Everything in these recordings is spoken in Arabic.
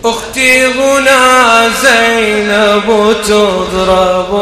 أختي هنا زينب تضرب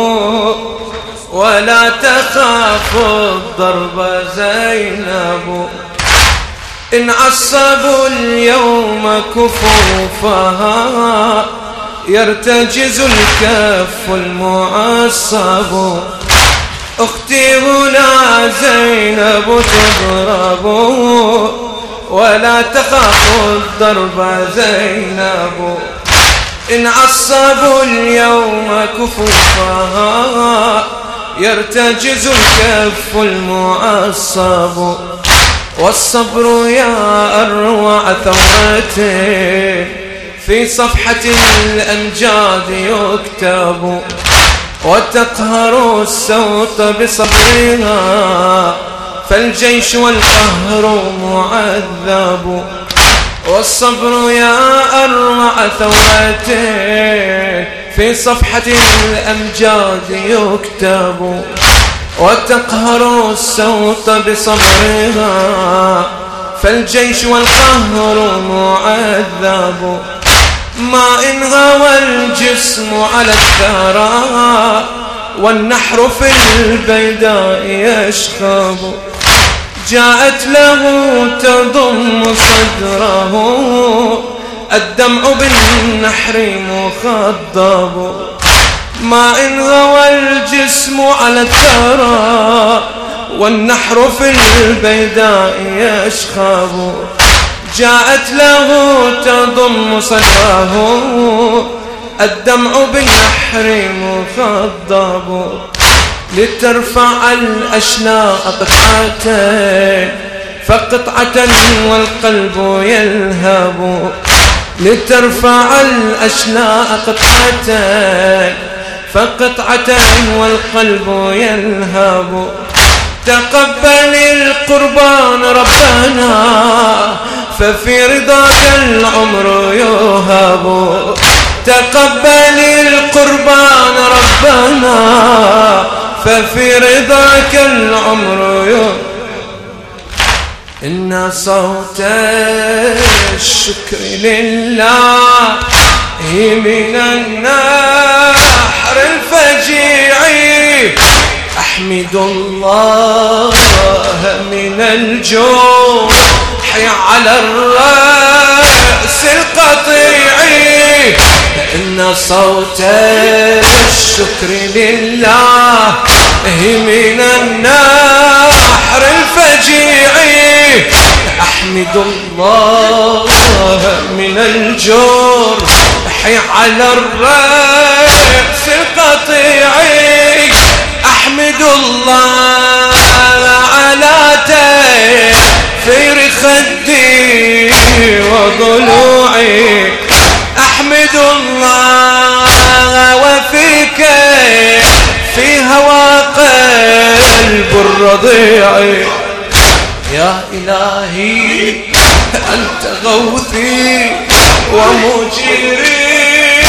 ولا تخاف الضرب زينب، إن عصبوا اليوم كفوفها يرتجز الكف المعصب. أختي هنا زينب تضرب ولا تخاف الضرب زينب، إن عصبوا اليوم كفوفها يرتجز الكف المعصب. والصبر يا أروع ثورته في صفحة الأمجاد يكتب، وتقهر السوط بصبرها فالجيش والقهر معذب. والصبر يا أروع ثورته في صفحة الأمجاد يكتب، وتقهر السوط بصبرها فالجيش والقهر معذب. ما إن غوى الجسم على الثرى والنحر في البيداء يشخب، جاءت له تضم صدره الدمع بالنحر مخضب. ما إن غوى الجسم على الثرى والنحر في البيداء يشخب، جاءت له تضم صدره الدمع بالنحر مخضب. لترفع الأشلاء قطعة فقطعة والقلب يلهب، لترفع الأشلاء قطعة فقطعة والقلب يلهب. تقبل القربان ربنا ففي رضاك العمر يهب، تقبل القربان ربنا ففي رضاك العمر يهب. إن صوت الشكر لله من النحر الفجيع، أحمد الله من الجرح على الرأس القطيع. إن صوت الشكر لله من النحر الفجيع، أحمد الله من الجرح على الرأس القطيع. أحمد الله على تفير خدي وضلوعي، أحمد الله وفيك في هوى قلب الرضيع. يا إلهي أنت غوثي ومجيري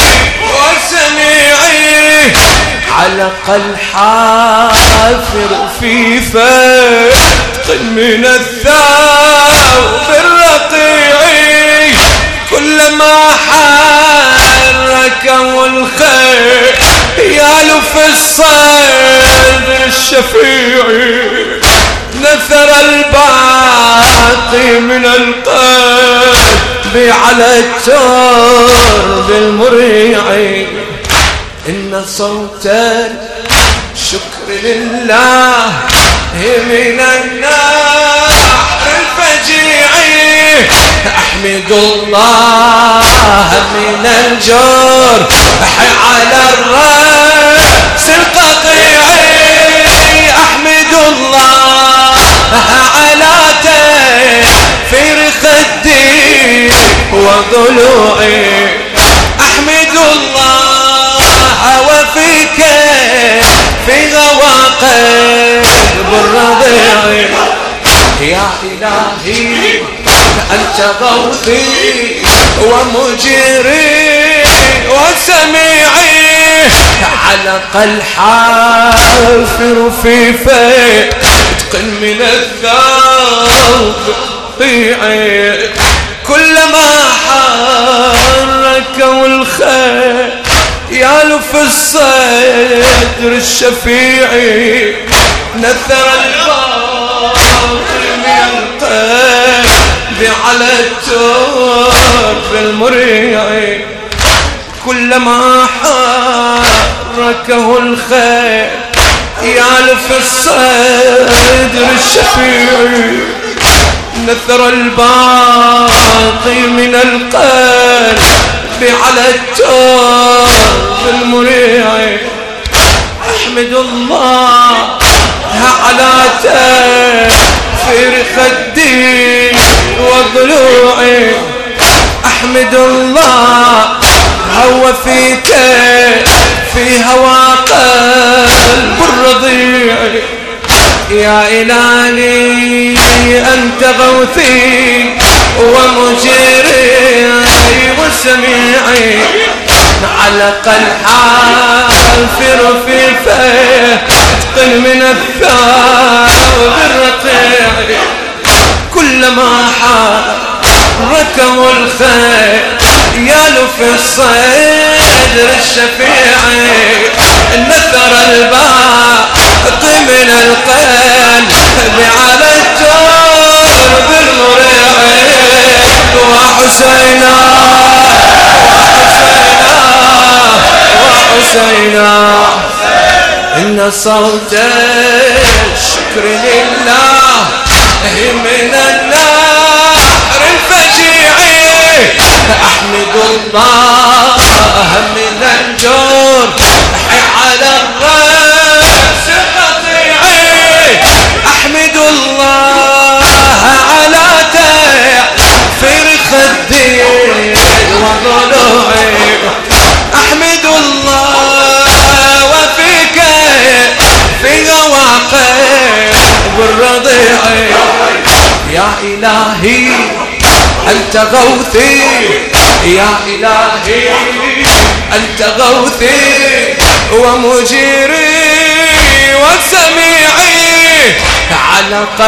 وسميعي، علق الحافر في فتق من الثوب الرقيع، كلما حركه الخيل يالف الصدر الشفيع، نثر الباقي من القلب على الترب المريع. إن صوت الشكر لله من النحر الفجيع، أحمد الله من الجرح على الرأس القطيع، أحمد الله على تفير خدي وضلوعي، أحمد الله وفيك في غوى قلب الرضيع. يا إلهي أنت غوثي ومجيري وسميعي، علق الحافر في فتق من الثوب ضيعي، كلما حار الخير يالف الصدر الشفيعي نثر الباطل من القلب على الترب المريعي كلما حركه الخير يالف الصدر الشفيعي نثر الباطل من القلب على الترب المريعي أحمد الله على تفير خدي وضلوعي أحمد الله هو فيك في هوى قلب الرضيع يا إلهي أنت غوثي ومجيري وسميعي علق الحافر في فتق من الثوب الرقيع كلما حركه الخير يالف الصدر الشفيعي نثر الباقي من القلب على الترب المريعي وحسينا إن صوت الشكر لله من النهر الفجيعي أحمد الله من الجرح على الرأس القطيعي أحمد الله على تفير خدي وضلوعي أحمد الله وفيك في واقع بالرضيع يا إلهي أنت غوثي يا إلهي أنت غوثي ومجيري وسميعي علق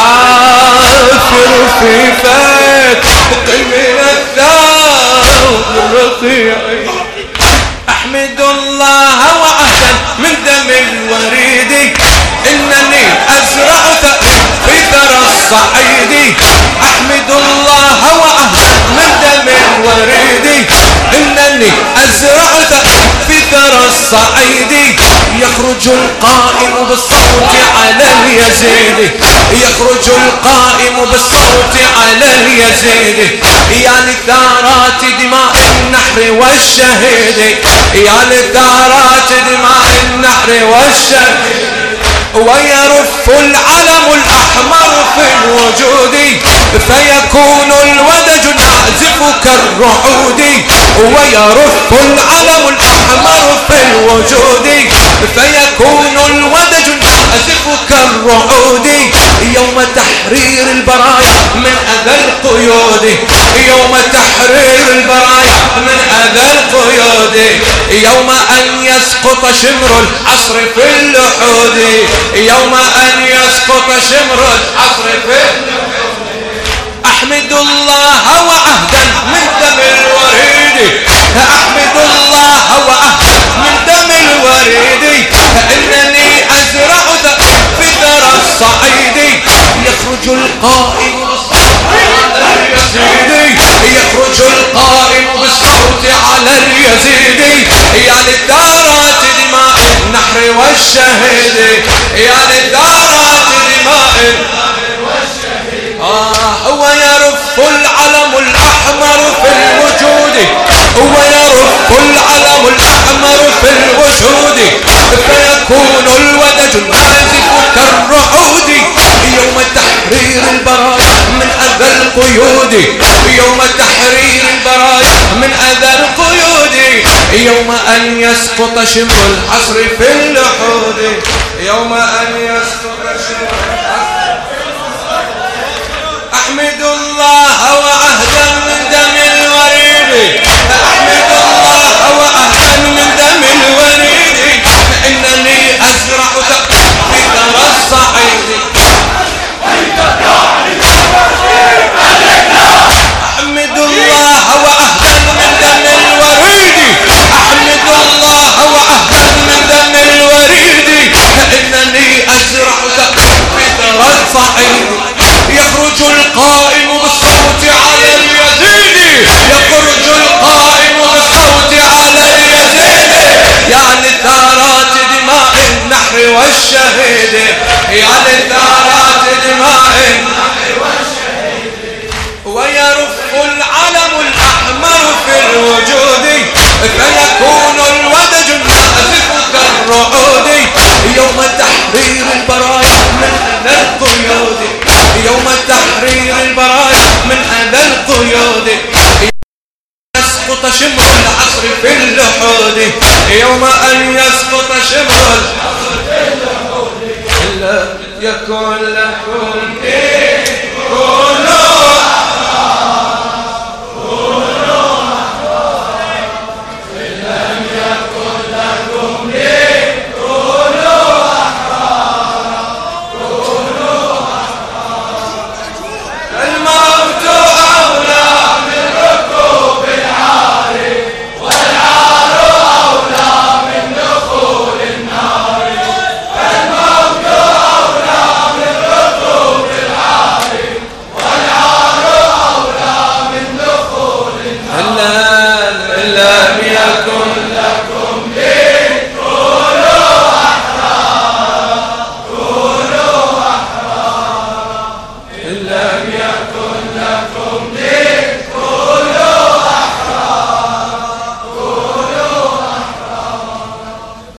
الحافر في فتق من الثوب الرقيعي أحمد الله وعهدا من دم الوريد إنني أزرع في ثرى الصعيد أحمد الله وعهدا من دم الوريد إنني أزرع في ثرى الصعيد يخرج القائم بالصوت على اليزيد يخرج القائم بالصوت على اليزيد يا لثارات دماء النحر والشهيد يا لثارات دماء النحر والشهيد ويرف العلم الأحمر في الوجود فيكون الودج نازف كالرعود ويرف العلم الأحمر في الوجود فيكون الودج نازف كالرعود يوم تحرير البرايا من أذى القيود يوم تحرير البرايا من أذى القيود يوم أن يسقط شمر العصر في اللحود يوم أن يسقط شمر العصر في اللحود أحمد الله وعهدا من دم الوريد أحمد الله وعهدا من دم الوريد إنني أزرع في ثرى الصعيد يخرج القائم على اليزيد يخرج القائم بالصوت على اليزيد يا لثارات دماء النحر والشهيد يا لثارات دماء النحر والشهيد ويرف العلم الأحمر في الوجود ويرف العلم الأحمر في الوجود فيكون الودج نازف كالرعود يوم تحرير البرايا من أذى القيود يوم تحرير البرايا من أذى القيود يوم أن يسقط شمر العصر في اللحود يوم أن يسقط شمر العصر أحمد الله وعهدا من دم الوريد أحمد الله وعهدا من دم الوريد إنني أزرع في ثرى الصعيد أحمد الله وعهدا من دم الوريد والشهيد يا لثارات دماء ويرف العلم الأحمر في الوجود فيكون الودج النازف كالرعود يوم تحرير البرايا من أذى القيود يوم تحرير البرايا من أذى القيود يسقط شمر العصر في اللحود يوم أن يسقط شمر العصر في اللحود إلا يكن لكم